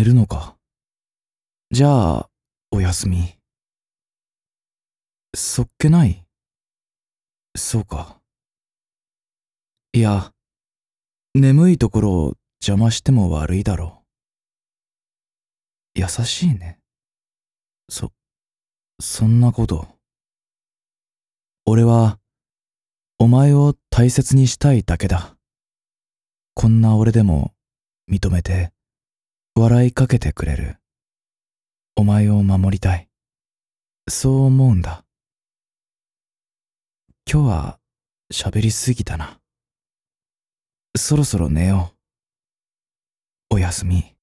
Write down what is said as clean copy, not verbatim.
るのか。じゃあ、おやすみ。そっけない。そうか。いや、眠いところを邪魔しても悪いだろう。優しいね。そんなこと。俺は、お前を大切にしたいだけだ。こんな俺でも、認めて、笑いかけてくれる。お前を守りたい。そう思うんだ。今日は、喋りすぎたな。そろそろ寝よう。おやすみ。